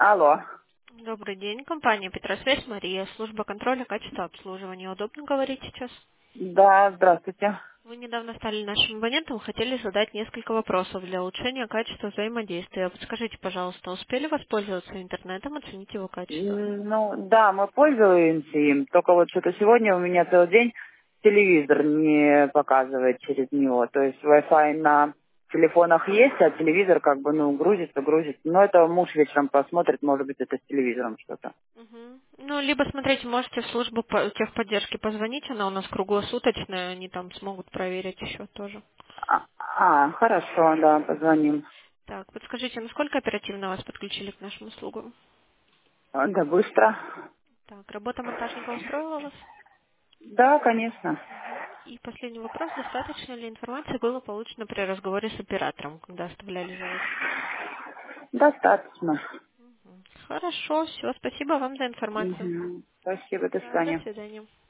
Алло. Добрый день, компания Петросвязь, Мария, служба контроля качества обслуживания. Удобно говорить сейчас? Да, здравствуйте. Вы недавно стали нашим абонентом, хотели задать несколько вопросов для улучшения качества взаимодействия. Подскажите, пожалуйста, успели воспользоваться интернетом, оценить его качество? Ну, да, мы пользуемся им, только вот что-то сегодня у меня целый день телевизор не показывает через него. То есть Wi-Fi на телефонах есть, а телевизор как бы, грузится. Но это муж вечером посмотрит, может быть, это с телевизором что-то. Мгм. Ну, либо, смотрите, можете в службу техподдержки позвонить, она у нас круглосуточная, они там смогут проверить еще тоже. Хорошо, да, позвоним. Так, подскажите, насколько оперативно вас подключили к нашим услугам? Да, быстро. Так, работа монтажника устроила вас? Да, конечно. И последний вопрос. Достаточно ли информации было получено при разговоре с оператором, когда оставляли заявку? Достаточно. Хорошо, все. Спасибо вам за информацию. Спасибо, до Да, до свидания. свидания.